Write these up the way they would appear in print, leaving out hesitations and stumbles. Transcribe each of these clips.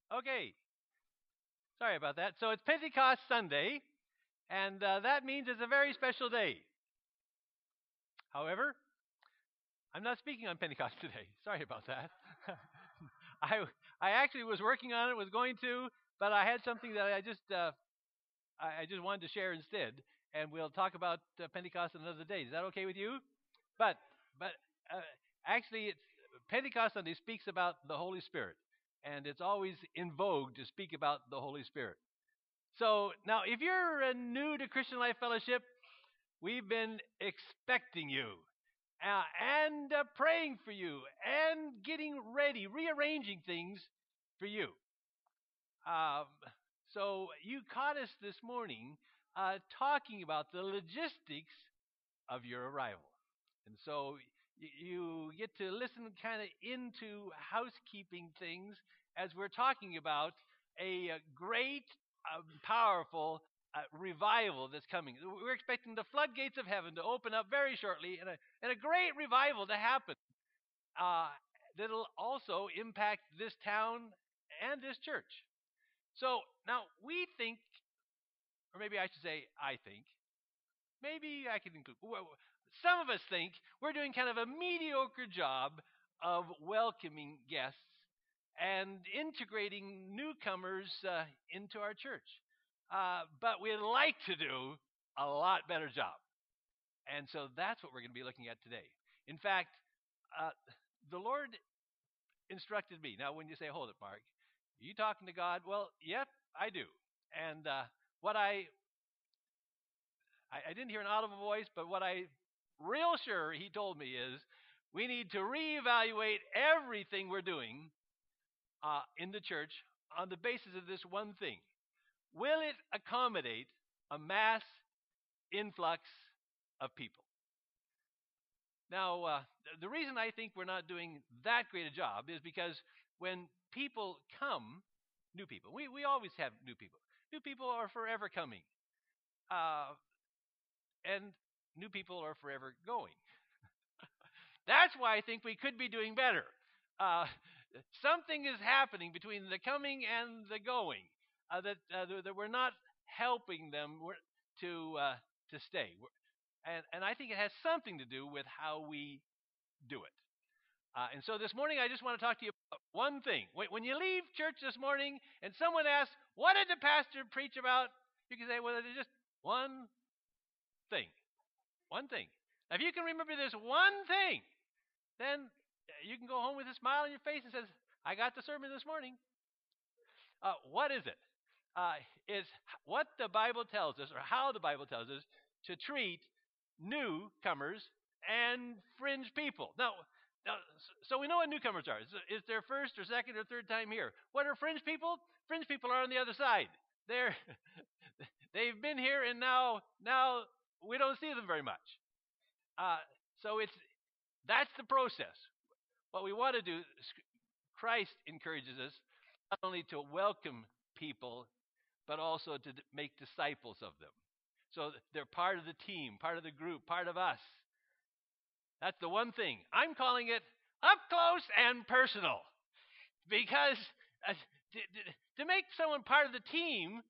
Okay, sorry about that. So it's Pentecost Sunday, and that means it's a very special day. However, I'm not speaking on Pentecost today. Sorry about that. I I actually was working on it, was going to, but I had something that I just wanted to share instead, and we'll talk about Pentecost another day. Is that okay with you? But but uh, actually, it's Pentecost Sunday speaks about the Holy Spirit, and it's always in vogue to speak about the Holy Spirit. So now, if you're new to Christian Life Fellowship, we've been expecting you and praying for you and getting ready, rearranging things for you. Um, so you caught us this morning talking about the logistics of your arrival. And so you get to listen kind of into housekeeping things as we're talking about a great, powerful revival that's coming. We're expecting the floodgates of heaven to open up very shortly and a great revival to happen uh, that'll also impact this town and this church. So now we think, or maybe I should say, I think, maybe I can include. Some of us think we're doing kind of a mediocre job of welcoming guests and integrating newcomers into our church. But we'd like to do a lot better job. And so that's what we're going to be looking at today. In fact, uh, the Lord instructed me. Now, when you say, hold it, Mark, are you talking to God? Well, yep, I do. And what I didn't hear an audible voice, but what I real sure he told me is we need to reevaluate everything we're doing in the church on the basis of this one thing. Will it accommodate a mass influx of people? Now, the reason I think we're not doing that great a job is because when people come, new people, we always have new people. New people are forever coming, uh, and new people are forever going. That's why I think we could be doing better. Uh, Something is happening between the coming and the going that we're not helping them to stay. And I think it has something to do with how we do it. And so this morning, I just want to talk to you about one thing. When you leave church this morning and someone asks, what did the pastor preach about? You can say, well, it's just one thing. One thing. Now, if you can remember this one thing, then you can go home with a smile on your face and says, I got the sermon this morning. What is it? Is what the Bible tells us, or how the Bible tells us, to treat newcomers and fringe people. Now, so we know what newcomers are. It's their first or second or third time here. What are fringe people? Fringe people are on the other side. They're they've been here and now we don't see them very much. Uh, so that's the process. What we want to do, Christ encourages us not only to welcome people, but also to make disciples of them. So they're part of the team, part of the group, part of us. That's the one thing. I'm calling it up close and personal because to make someone part of the team,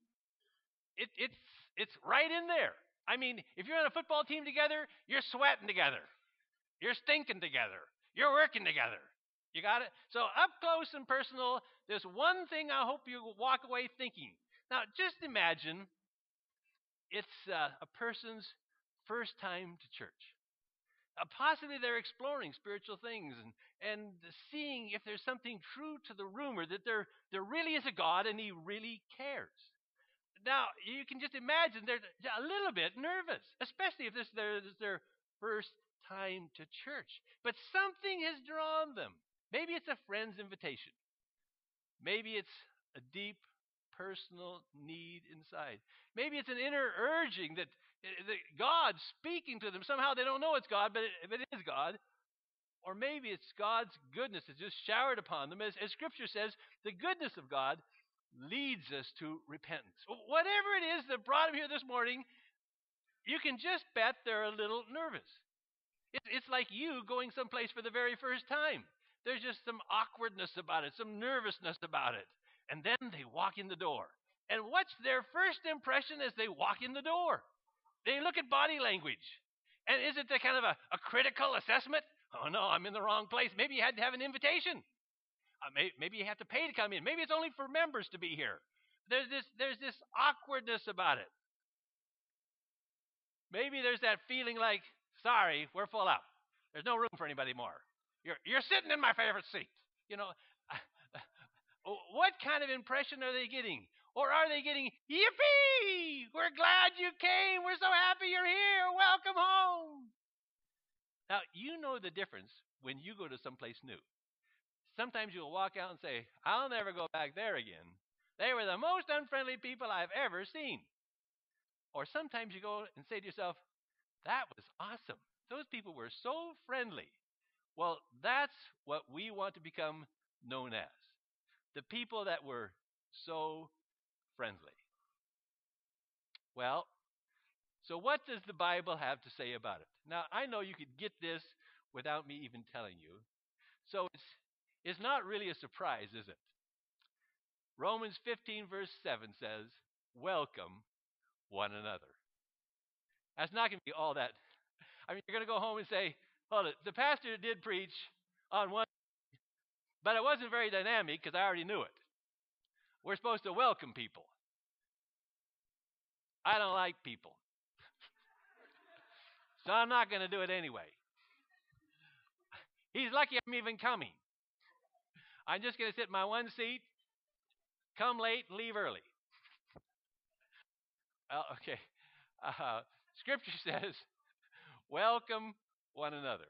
it's right in there. I mean, if you're on a football team together, you're sweating together, you're stinking together, you're working together. You got it? So up close and personal, there's one thing I hope you walk away thinking. Now, just imagine it's a person's first time to church. Possibly they're exploring spiritual things and seeing if there's something true to the rumor that there really is a God and he really cares. Now, you can just imagine they're a little bit nervous, especially if this is their first time to church. But something has drawn them. Maybe it's a friend's invitation. Maybe it's a deep personal need inside. Maybe it's an inner urging that God's speaking to them. Somehow they don't know it's God, but it is God. Or maybe it's God's goodness that's just showered upon them. As Scripture says, the goodness of God leads us to repentance. Whatever it is that brought them here this morning, you can just bet they're a little nervous. It's like you going someplace for the very first time. There's just some awkwardness about it, some nervousness about it. And then they walk in the door. And what's their first impression as they walk in the door? They look at body language. And is it the kind of a critical assessment? Oh, no, I'm in the wrong place. Maybe you had to have an invitation. Maybe you have to pay to come in. Maybe it's only for members to be here. There's this awkwardness about it. Maybe there's that feeling like, sorry, we're full up. There's no room for anybody more. You're sitting in my favorite seat. You know, what kind of impression are they getting? Or are they getting, yippee! We're glad you came. We're so happy you're here. Welcome home. Now, you know the difference when you go to someplace new. Sometimes you'll walk out and say, I'll never go back there again. They were the most unfriendly people I've ever seen. Or sometimes you go and say to yourself, that was awesome. Those people were so friendly. Well, that's what we want to become known as. The people that were so friendly. Well, so what does the Bible have to say about it? Now, I know you could get this without me even telling you. So it's not really a surprise, is it? Romans 15 verse 7 says, welcome one another. That's not going to be all that. I mean, you're going to go home and say, hold it, the pastor did preach on one, but it wasn't very dynamic because I already knew it. We're supposed to welcome people. I don't like people. So I'm not going to do it anyway. He's lucky I'm even coming. I'm just going to sit in my one seat, come late, and leave early. Well, okay. Scripture says, welcome one another.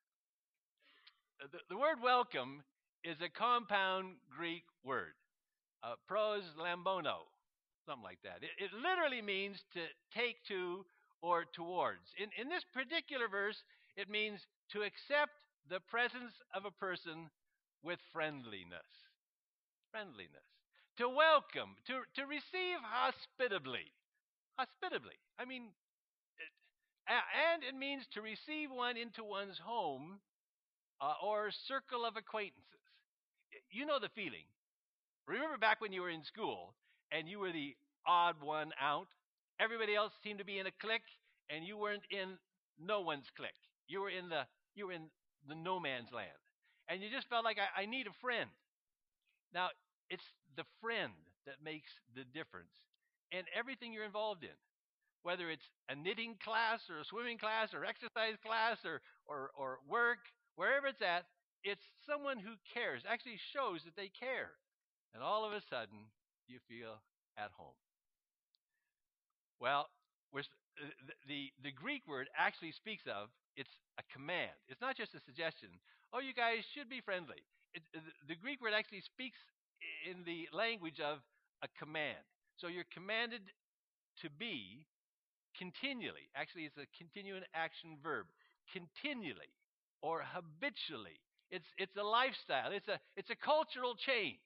The word welcome is a compound Greek word, pros lambono, something like that. It literally means to take to or towards. In this particular verse, it means to accept the presence of a person with friendliness. Friendliness. To welcome, to receive hospitably. Hospitably. I mean, and it means to receive one into one's home or circle of acquaintances. You know the feeling. Remember back when you were in school and you were the odd one out? Everybody else seemed to be in a clique and you weren't in no one's clique. You were in the no man's land. And you just felt like I need a friend. Now, it's the friend that makes the difference in everything you're involved in. Whether it's a knitting class or a swimming class or exercise class or work, wherever it's at, it's someone who cares, actually shows that they care. And all of a sudden, you feel at home. Well, the Greek word actually speaks of, it's a command. It's not just a suggestion. Oh, you guys should be friendly. The Greek word actually speaks in the language of a command. So you're commanded to be continually. Actually, it's a continuing action verb. Continually or habitually. It's a lifestyle. It's a cultural change.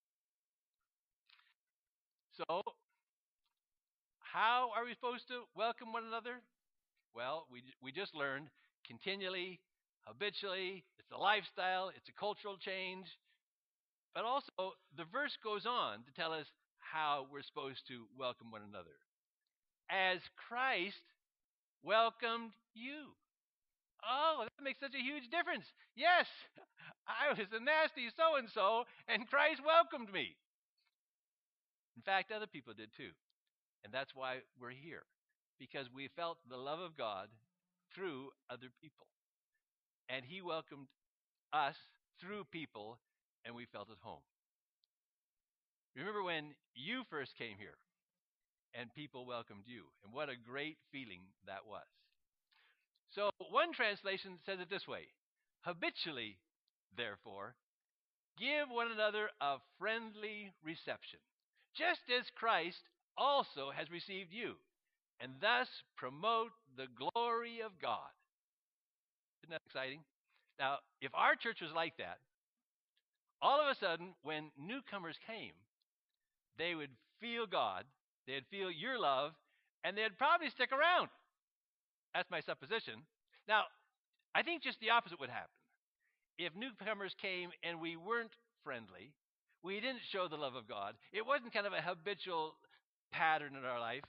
So, how are we supposed to welcome one another? Well, we just learned continually, habitually. It's a lifestyle. It's a cultural change. But also, the verse goes on to tell us how we're supposed to welcome one another. As Christ welcomed you. Oh, that makes such a huge difference. Yes, I was a nasty so-and-so, and Christ welcomed me. In fact, other people did too. And that's why we're here, because we felt the love of God through other people. And he welcomed us through people, and we felt at home. Remember when you first came here and people welcomed you, and what a great feeling that was. So one translation says it this way: habitually, therefore, give one another a friendly reception, just as Christ also has received you, and thus promote the glory of God. Isn't that exciting? Now, if our church was like that, all of a sudden, when newcomers came, they would feel God, they'd feel your love, and they'd probably stick around. That's my supposition. Now, I think just the opposite would happen. If newcomers came and we weren't friendly, we didn't show the love of God, it wasn't kind of a habitual pattern in our life,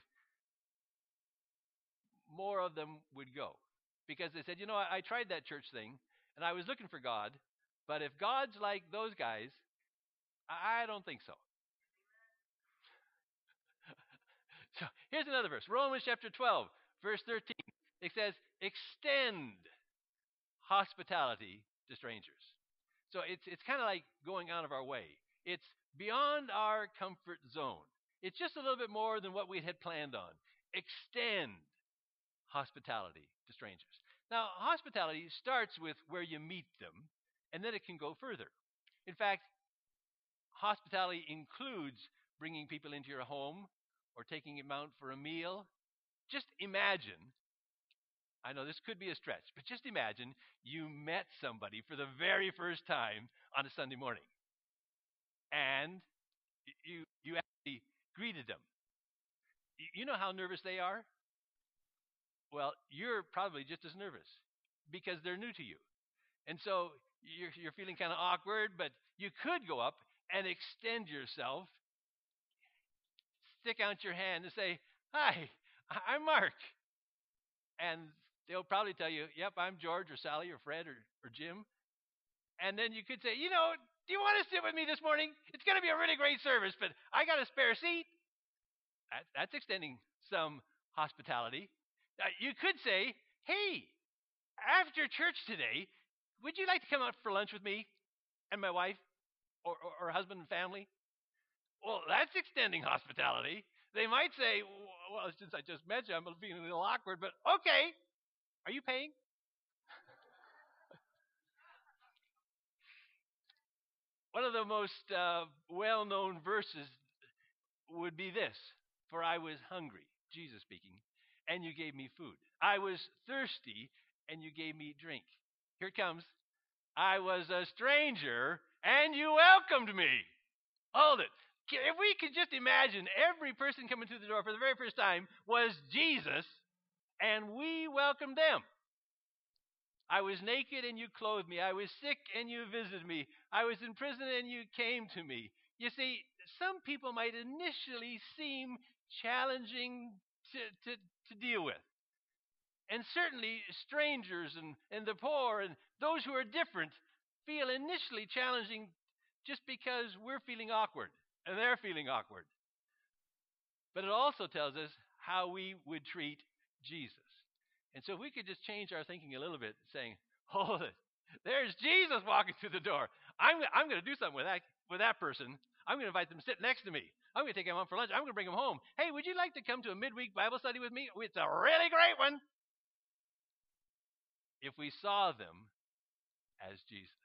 more of them would go. Because they said, I tried that church thing and I was looking for God, but if God's like those guys, I don't think so. So here's another verse, Romans chapter 12, verse 13. It says, extend hospitality to strangers. So it's kind of like going out of our way. It's beyond our comfort zone. It's just a little bit more than what we had planned on. Extend hospitality to strangers. Now, hospitality starts with where you meet them, and then it can go further. In fact, hospitality includes bringing people into your home or taking them out for a meal. Just imagine, I know this could be a stretch, but just imagine you met somebody for the very first time on a Sunday morning, and you actually greeted them. You know how nervous they are? Well, you're probably just as nervous because they're new to you. And so you're feeling kind of awkward, but you could go up and extend yourself, stick out your hand and say, "Hi, I'm Mark." And they'll probably tell you, "Yep, I'm George or Sally or Fred or Jim." And then you could say, "Do you want to sit with me this morning? It's going to be a really great service, but I got a spare seat." That's extending some hospitality. You could say, "Hey, after church today, would you like to come out for lunch with me and my wife or husband and family?" Well, that's extending hospitality. They might say, "Well, since I just met you, I'm feeling a little awkward, but okay. Are you paying?" One of the most well-known verses would be this: "For I was hungry," Jesus speaking, "and you gave me food. I was thirsty, and you gave me drink." Here it comes. "I was a stranger, and you welcomed me." Hold it. If we could just imagine every person coming through the door for the very first time was Jesus, and we welcomed them. "I was naked, and you clothed me. I was sick, and you visited me. I was in prison, and you came to me." You see, some people might initially seem challenging to deal with. And certainly strangers and the poor and those who are different feel initially challenging just because we're feeling awkward and they're feeling awkward. But it also tells us how we would treat Jesus. And so if we could just change our thinking a little bit, saying, "Hold it, there's Jesus walking through the door. I'm going to do something with that person. I'm going to invite them to sit next to me. I'm going to take them out for lunch. I'm going to bring them home. Hey, would you like to come to a midweek Bible study with me? It's a really great one." If we saw them as Jesus.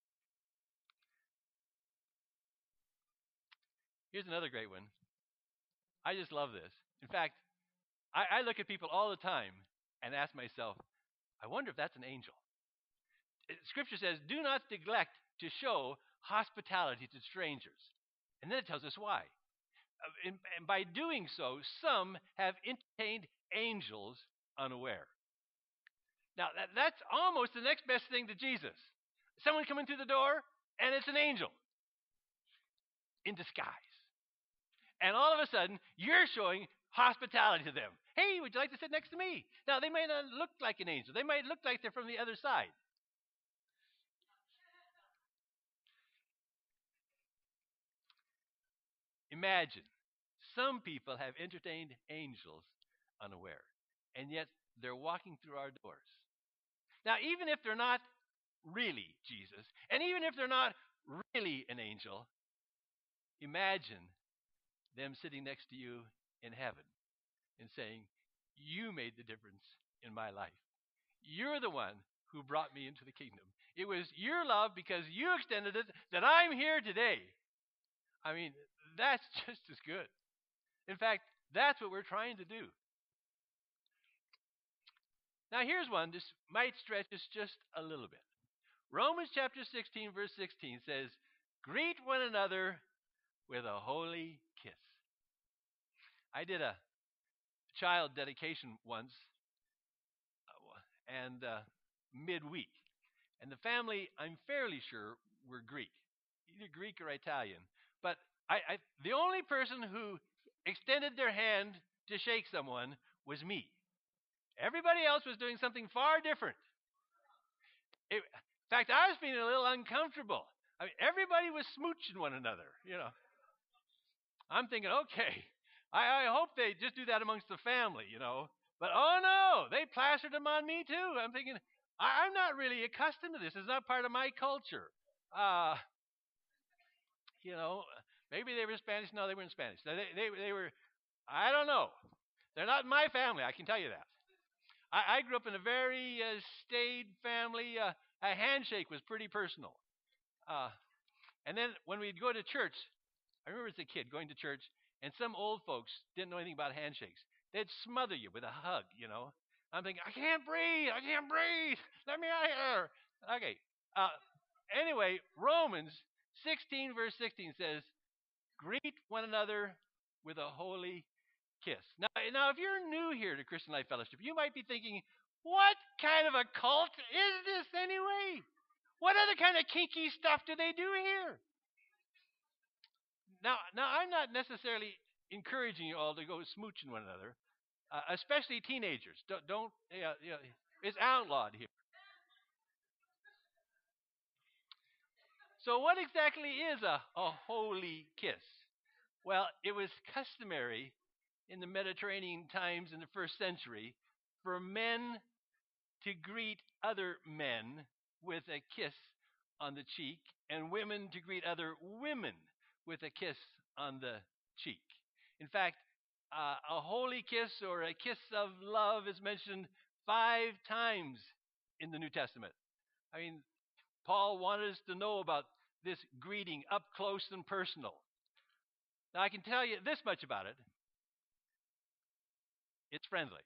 Here's another great one. I just love this. In fact, I look at people all the time and ask myself, I wonder if that's an angel. Scripture says, "Do not neglect to show hospitality to strangers." And then it tells us why. And by doing so, some have entertained angels unaware. Now, that's almost the next best thing to Jesus. Someone coming through the door, and it's an angel in disguise. And all of a sudden, you're showing hospitality to them. "Hey, would you like to sit next to me?" Now, they may not look like an angel. They might look like they're from the other side. Imagine, some people have entertained angels unaware, and yet they're walking through our doors. Now, even if they're not really Jesus, and even if they're not really an angel, imagine them sitting next to you in heaven and saying, "You made the difference in my life. You're the one who brought me into the kingdom. It was your love because you extended it that I'm here today." I mean, that's just as good. In fact, that's what we're trying to do. Now, here's one. This might stretch us just a little bit. Romans chapter 16, verse 16 says, "Greet one another with a holy kiss." I did a child dedication once, and midweek. And the family, I'm fairly sure, were Greek, either Greek or Italian. But the only person who extended their hand to shake someone was me. Everybody else was doing something far different. In fact, I was feeling a little uncomfortable. I mean, everybody was smooching one another. I'm thinking, okay, I hope they just do that amongst the family. But oh no, they plastered them on me too. I'm thinking, I'm not really accustomed to this. It's not part of my culture. Uh, you know, maybe they were Spanish. No, they weren't Spanish. They were. I don't know. They're not in my family. I can tell you that. I grew up in a very staid family. A handshake was pretty personal. Uh, and then when we'd go to church, I remember as a kid going to church, and some old folks didn't know anything about handshakes. They'd smother you with a hug. I'm thinking, I can't breathe. I can't breathe. Let me out of here. Okay. Uh, anyway, Romans 16, verse 16 says, greet one another with a holy kiss. Now, if you're new here to Christian Life Fellowship, you might be thinking, what kind of a cult is this anyway? What other kind of kinky stuff do they do here? Now, I'm not necessarily encouraging you all to go smooching one another, especially teenagers. Don't it's outlawed here. So, what exactly is a holy kiss? Well, it was customary in the Mediterranean times in the first century for men to greet other men with a kiss on the cheek, and women to greet other women with a kiss on the cheek. In fact, a holy kiss or a kiss of love is mentioned 5 times in the New Testament. I mean, Paul wanted us to know about this greeting up close and personal. Now, I can tell you this much about it: it's friendly.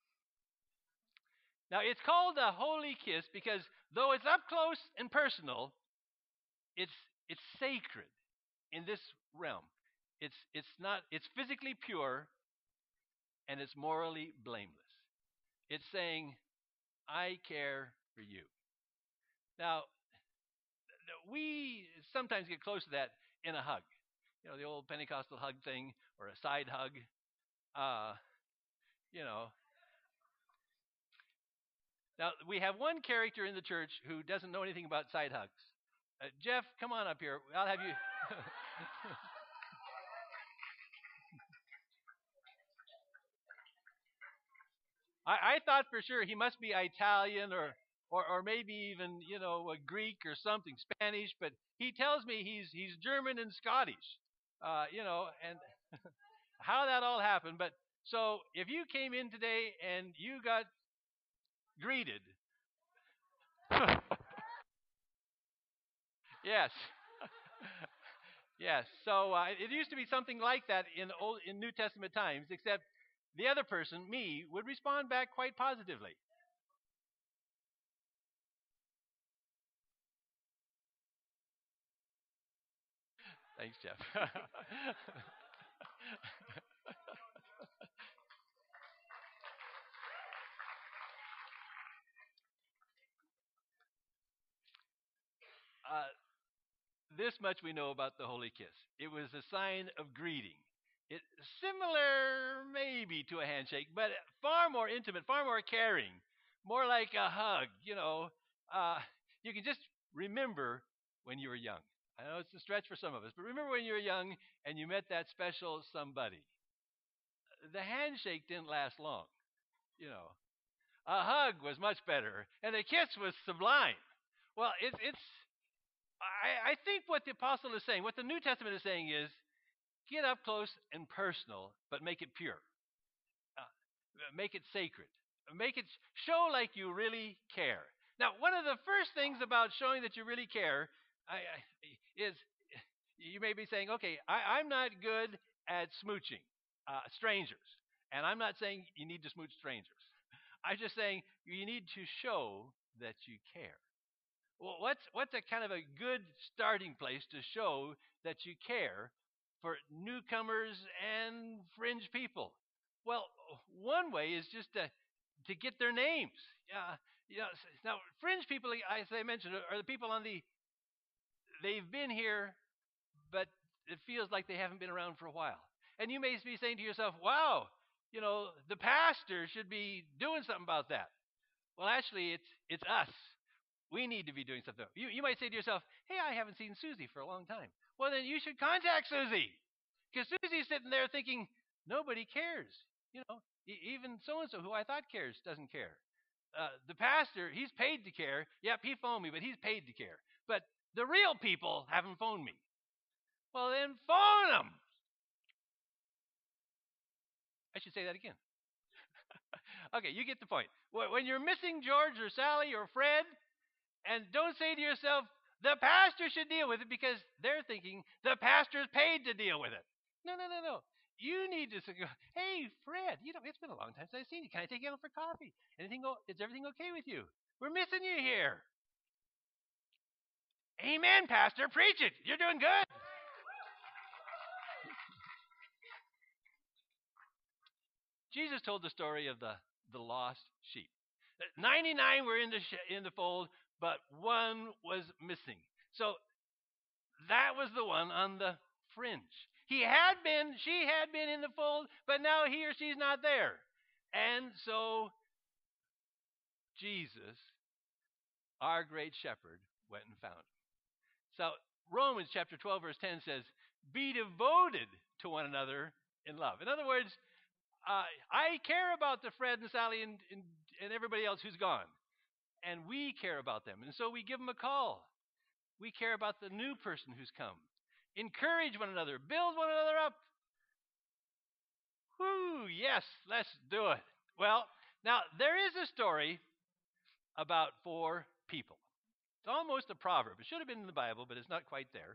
Now, it's called a holy kiss because though it's up close and personal, it's it's sacred in this realm. It's physically pure and it's morally blameless. It's saying, I care for you. Now, we sometimes get close to that in a hug. The old Pentecostal hug thing or a side hug. Uh, you know. Now, we have one character in the church who doesn't know anything about side hugs. Jeff, come on up here. I'll have you. I thought for sure he must be Italian or maybe even a Greek or something, Spanish, but he tells me he's German and Scottish, and how that all happened. But so if you came in today and you got greeted, yes, yes. So it used to be something like that in New Testament times, except the other person, me, would respond back quite positively. Thanks, Jeff. uh, this much we know about the holy kiss. It was a sign of greeting. It similar maybe to a handshake, but far more intimate, far more caring, more like a hug. You can just remember when you were young. I know it's a stretch for some of us, but remember when you were young and you met that special somebody. The handshake didn't last long. You know, a hug was much better, and a kiss was sublime. Well, it's I think what the apostle is saying, what the New Testament is saying is get up close and personal, but make it pure. Uh, make it sacred. Make it show like you really care. Now, one of the first things about showing that you really care is you may be saying, okay, I'm not good at smooching strangers. And I'm not saying you need to smooch strangers. I'm just saying you need to show that you care. Well, what's a kind of a good starting place to show that you care for newcomers and fringe people? Well, one way is just to get their names. Now fringe people, as I mentioned, are the people on the they've been here, but it feels like they haven't been around for a while. And you may be saying to yourself, wow, the pastor should be doing something about that. Well, actually, it's us. We need to be doing something. You might say to yourself, hey, I haven't seen Susie for a long time. Well, then you should contact Susie. Because Susie's sitting there thinking, nobody cares. Even so-and-so who I thought cares doesn't care. The pastor, he's paid to care. Yep, he phoned me, but he's paid to care. But the real people haven't phoned me. Well, then phone them. I should say that again. Okay, you get the point. When you're missing George or Sally or Fred, and don't say to yourself, the pastor should deal with it, because they're thinking the pastor's paid to deal with it. No, no, no, no. You need to say, hey, Fred, it's been a long time since I've seen you. Can I take you out for coffee? Is everything okay with you? We're missing you here. Amen, Pastor. Preach it. You're doing good. Jesus told the story of the lost sheep. 99 were in the fold, but one was missing. So that was the one on the fringe. She had been in the fold, but now he or she's not there. And so Jesus, our great shepherd, went and found him. So Romans chapter 12, verse 10 says, be devoted to one another in love. In other words, I care about the Fred and Sally and everybody else who's gone. And we care about them. And so we give them a call. We care about the new person who's come. Encourage one another. Build one another up. Whoo, yes, let's do it. Well, now there is a story about 4 people. It's almost a proverb. It should have been in the Bible, but it's not quite there.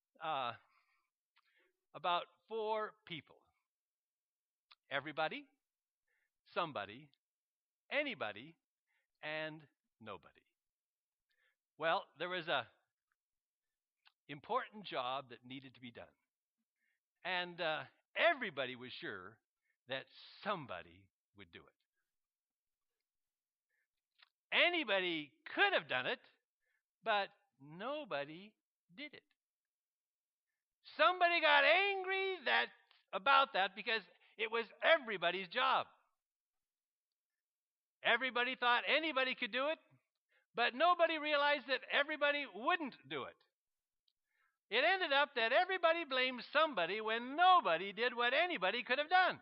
About 4 people. Everybody, somebody, anybody, and nobody. Well, there was a important job that needed to be done. And everybody was sure that somebody would do it. Anybody could have done it, but nobody did it. Somebody got angry about that because it was everybody's job. Everybody thought anybody could do it, but nobody realized that everybody wouldn't do it. It ended up that everybody blamed somebody when nobody did what anybody could have done.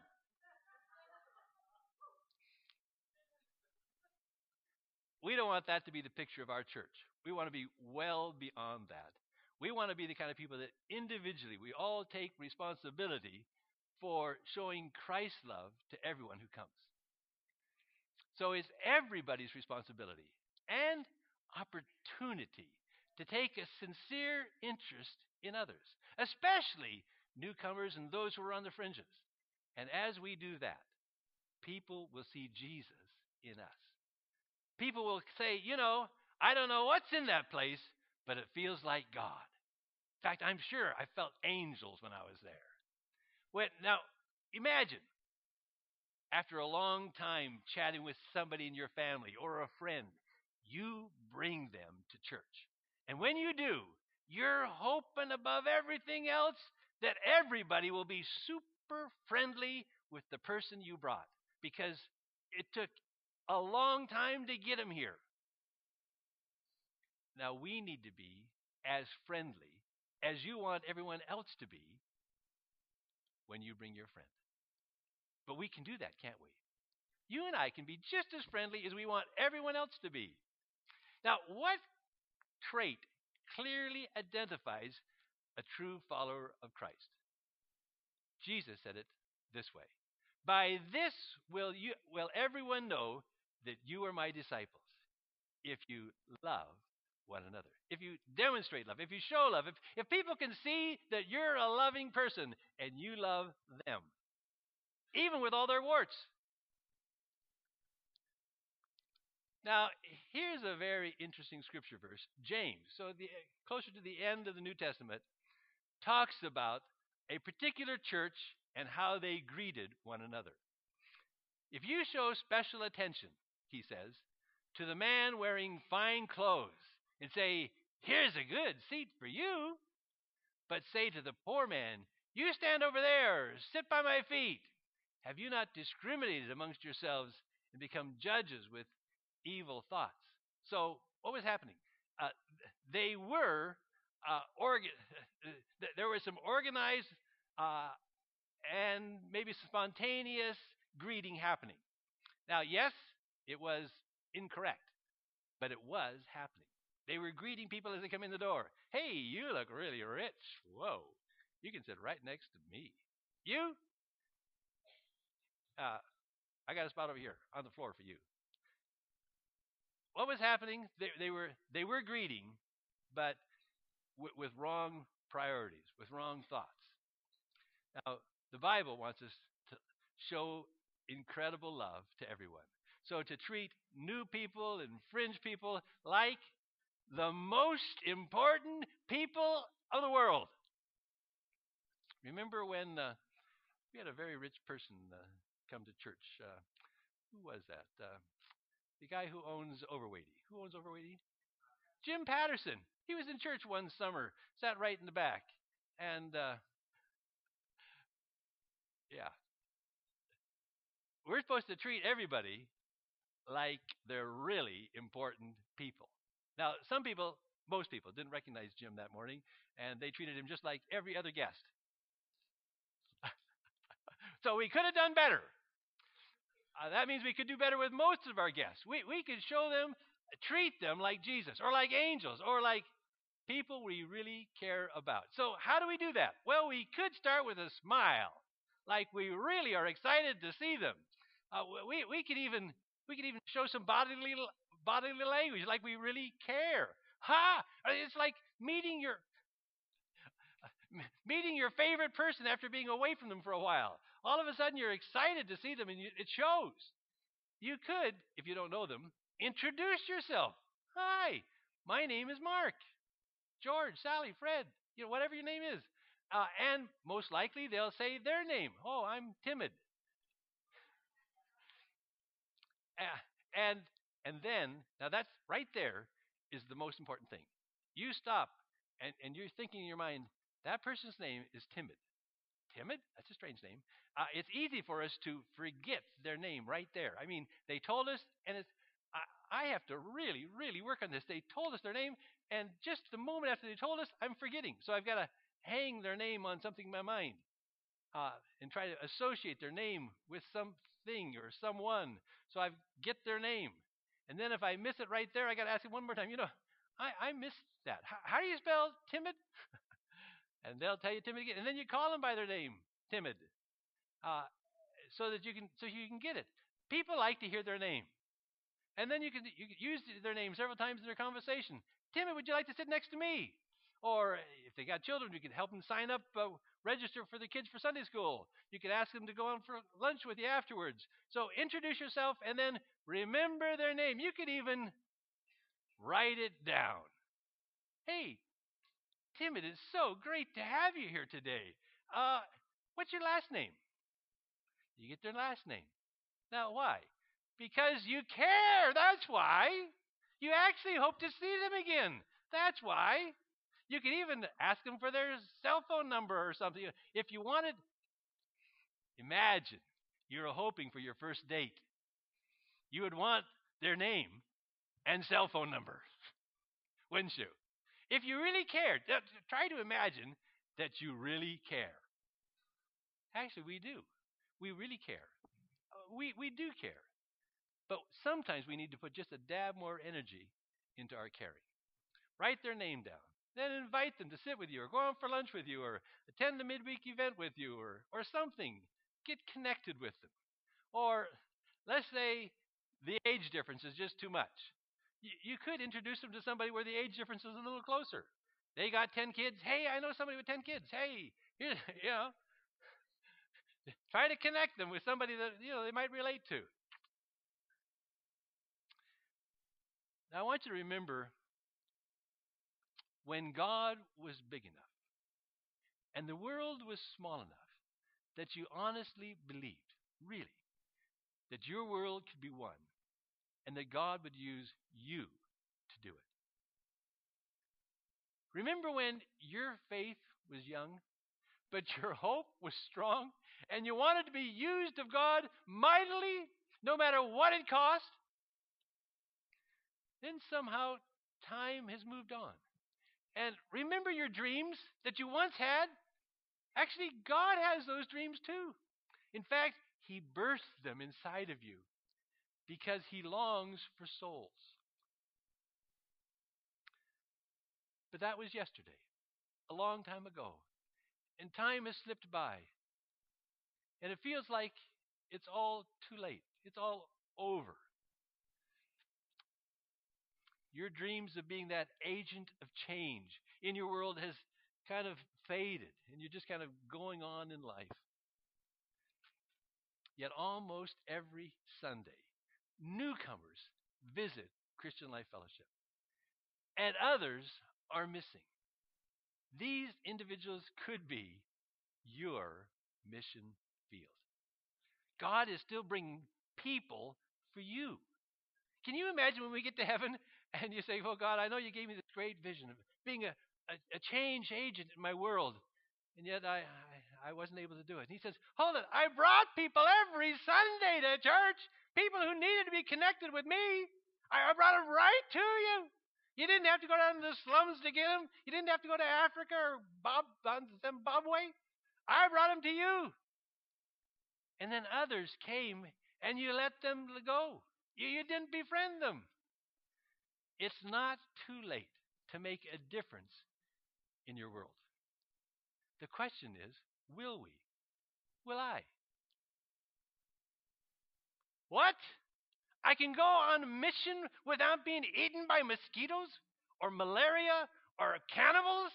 We don't want that to be the picture of our church. We want to be well beyond that. We want to be the kind of people that individually we all take responsibility for showing Christ's love to everyone who comes. So it's everybody's responsibility and opportunity to take a sincere interest in others, especially newcomers and those who are on the fringes. And as we do that, people will see Jesus in us. People will say, I don't know what's in that place, but it feels like God. In fact, I'm sure I felt angels when I was there. Now, imagine, after a long time chatting with somebody in your family or a friend, you bring them to church. And when you do, you're hoping above everything else that everybody will be super friendly with the person you brought, because it took a long time to get them here. Now, we need to be as friendly as you want everyone else to be when you bring your friend. But we can do that, can't we? You and I can be just as friendly as we want everyone else to be. Now, what trait clearly identifies a true follower of Christ? Jesus said it this way. By this will everyone know that you are my disciples, if you love one another, if you demonstrate love, if you show love, if people can see that you're a loving person and you love them, even with all their warts. Now, here's a very interesting scripture verse. James, closer to the end of the New Testament, talks about a particular church and how they greeted one another. If you show special attention, he says, to the man wearing fine clothes and say, here's a good seat for you, but say to the poor man, you stand over there, sit by my feet. Have you not discriminated amongst yourselves and become judges with evil thoughts? So, what was happening? Uh, they were there was some organized uh, and maybe spontaneous greeting happening. Now, yes, it was incorrect, but it was happening. They were greeting people as they come in the door. Hey, you look really rich. Whoa, you can sit right next to me. You, uh, I got a spot over here on the floor for you. What was happening? They were greeting, but with wrong priorities, with wrong thoughts. Now, the Bible wants us to show incredible love to everyone. So to treat new people and fringe people like the most important people of the world. Remember when we had a very rich person come to church? Who was that? The guy who owns Overweighty. Who owns Overweighty? Jim Patterson. He was in church one summer, sat right in the back. And yeah, we're supposed to treat everybody like they're really important people. Now, some people, most people, didn't recognize Jim that morning, and they treated him just like every other guest. So we could have done better. That means we could do better with most of our guests. We could show them, treat them like Jesus, or like angels, or like people we really care about. So how do we do that? Well, we could start with a smile, like we really are excited to see them. We could even show some bodily language, like we really care. Ha! It's like meeting your favorite person after being away from them for a while. All of a sudden, you're excited to see them, and it shows. You could, if you don't know them, introduce yourself. Hi, my name is Mark. George, Sally, Fred, whatever your name is. And most likely they'll say their name. Oh, I'm timid. Uh, and and then now that's right there is the most important thing. You stop and you're thinking in your mind, that person's name is timid. Timid? That's a strange name. It's easy for us to forget their name right there. I mean, they told us, and I have to really, really work on this. They told us their name, and just the moment after they told us, I'm forgetting. So I've got to hang their name on something in my mind and try to associate their name with something or someone. So I get their name. And then if I miss it right there, I got to ask it one more time. I missed that. How do you spell timid? And they'll tell you timid again. And then you call them by their name, timid, uh, so you can get it. People like to hear their name. And then you can use their name several times in their conversation. Timmy, would you like to sit next to me? Or if they got children, you could help them sign up, register for the kids for Sunday school. You could ask them to go on for lunch with you afterwards. So introduce yourself and then remember their name. You could even write it down. Hey, Tim, it is so great to have you here today. What's your last name? You get their last name. Now, why? Because you care. That's why. You actually hope to see them again. That's why. You could even ask them for their cell phone number or something. If you wanted, imagine you're hoping for your first date. You would want their name and cell phone number, wouldn't you? If you really cared, try to imagine that you really care. Actually, we do. We really care. We do care. But sometimes we need to put just a dab more energy into our caring. Write their name down. Then invite them to sit with you or go out for lunch with you or attend the midweek event with you or something. Get connected with them. Or let's say the age difference is just too much. You could introduce them to somebody where the age difference is a little closer. They got 10 kids. Hey, I know somebody with 10 kids. Hey, try to connect them with somebody that they might relate to. Now I want you to remember when God was big enough and the world was small enough that you honestly believed, really, that your world could be won and that God would use you to do it. Remember when your faith was young, but your hope was strong, and you wanted to be used of God mightily, no matter what it cost, then somehow time has moved on. And remember your dreams that you once had? Actually, God has those dreams too. In fact, He birthed them inside of you because He longs for souls. But that was yesterday, a long time ago. And time has slipped by. And it feels like it's all too late. It's all over. Your dreams of being that agent of change in your world has kind of faded, and you're just kind of going on in life. Yet almost every Sunday, newcomers visit Christian Life Fellowship, and others are missing. These individuals could be your mission field. God is still bringing people for you. Can you imagine when we get to heaven and you say, "Oh God, I know you gave me this great vision of being a change agent in my world, and yet I wasn't able to do it." And He says, "Hold it, I brought people every Sunday to church, people who needed to be connected with me. I brought them right to you. You didn't have to go down to the slums to get them. You didn't have to go to Africa or Zimbabwe. I brought them to you." And then others came and you let them go. You didn't befriend them. It's not too late to make a difference in your world. The question is, will we? Will I? What? I can go on a mission without being eaten by mosquitoes or malaria or cannibals?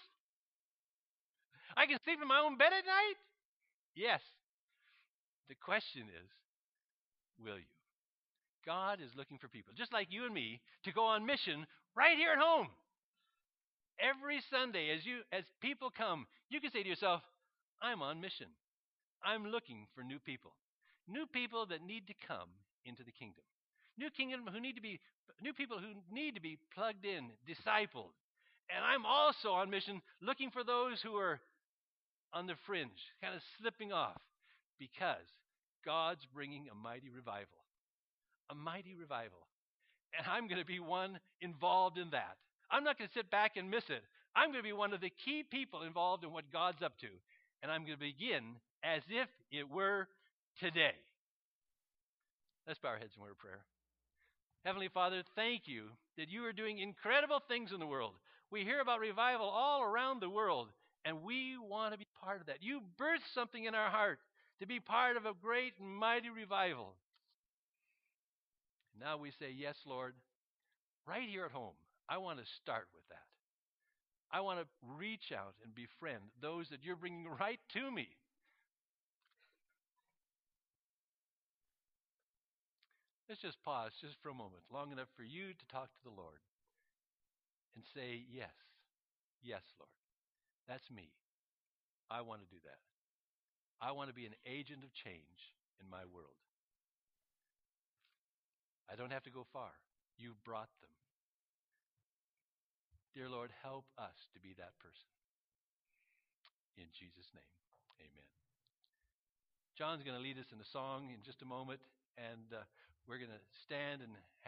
I can sleep in my own bed at night? Yes. The question is, will you? God is looking for people, just like you and me, to go on mission right here at home. Every Sunday, as people come, you can say to yourself, "I'm on mission. I'm looking for new people that need to come into the kingdom, new people who need to be plugged in, discipled." And I'm also on mission, looking for those who are on the fringe, kind of slipping off, because God's bringing a mighty revival. A mighty revival. And I'm going to be one involved in that. I'm not going to sit back and miss it. I'm going to be one of the key people involved in what God's up to. And I'm going to begin as if it were today. Let's bow our heads in word of prayer. Heavenly Father, thank you that you are doing incredible things in the world. We hear about revival all around the world, and we want to be part of that. You birthed something in our heart to be part of a great and mighty revival. Now we say, "Yes, Lord, right here at home, I want to start with that. I want to reach out and befriend those that you're bringing right to me." Let's just pause just for a moment, long enough for you to talk to the Lord and say, "Yes, yes, Lord, that's me. I want to do that. I want to be an agent of change in my world. I don't have to go far. You've brought them. Dear Lord, help us to be that person. In Jesus' name, amen." John's going to lead us in a song in just a moment, and we're going to stand and